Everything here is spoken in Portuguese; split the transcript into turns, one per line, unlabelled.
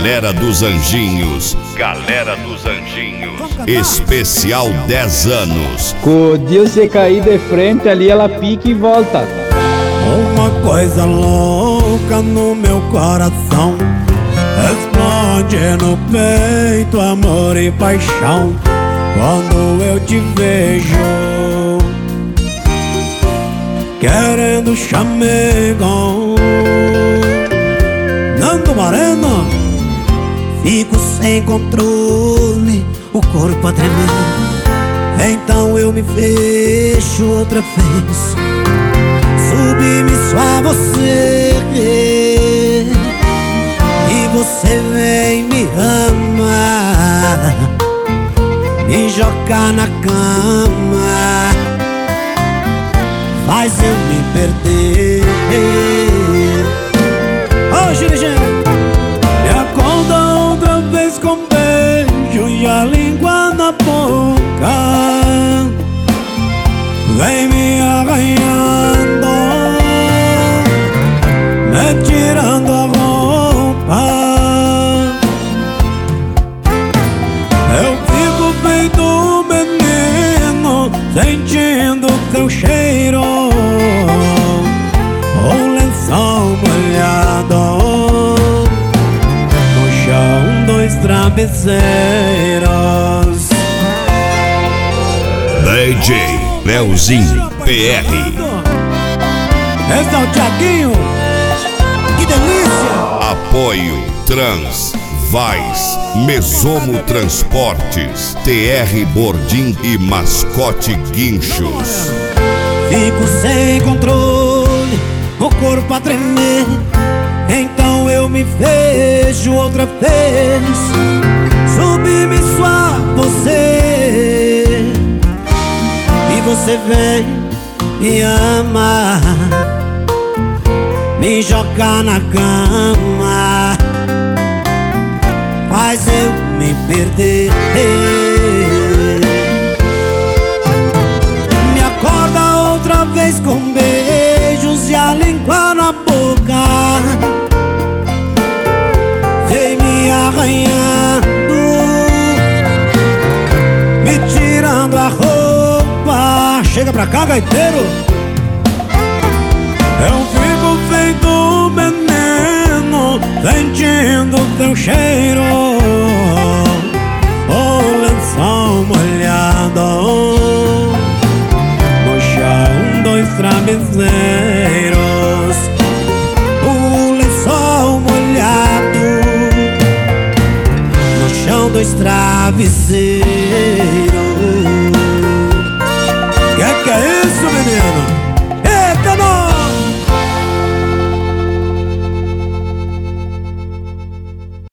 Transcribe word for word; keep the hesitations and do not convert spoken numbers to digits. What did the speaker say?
Galera dos Anjinhos, Galera dos Anjinhos, especial dez anos.
O dia você cair de frente ali, ela pica e volta.
Uma coisa louca no meu coração, explode no peito amor e paixão quando eu te vejo querendo chamego. Nando Moreno, fico sem controle, o corpo a tremer. Então eu me fecho outra vez, submisso a você, e você vem me amar, me jogar na cama, faz eu me perder. Ô, Girigê, me acorda outra vez com beijo e a língua na boca, vem me arranhando, me tirando a roupa. Eu fico feito menino, sentindo teu cheiro, o lençol molhado, no chão dois travesseiros.
D J Leozinho P R.
Esse é o Thiaguinho, que delícia!
Apoio Trans, Vais, Mesomo Transportes, T R Bordim e Mascote Guinchos.
Fico sem controle, o corpo a tremer. Então eu me vejo outra vez, submisso a você, e você vem me amar, me jogar na cama, faz eu me perder. Me acorda outra vez com beijos e a língua na boca, vem me arranhando, me tirando a roupa. Chega pra cá, gaiteiro. Eu fico feito veneno, sentindo teu cheiro, o lençol molhado, no chão dois travesseiros, o lençol molhado, no chão dois travesseiros.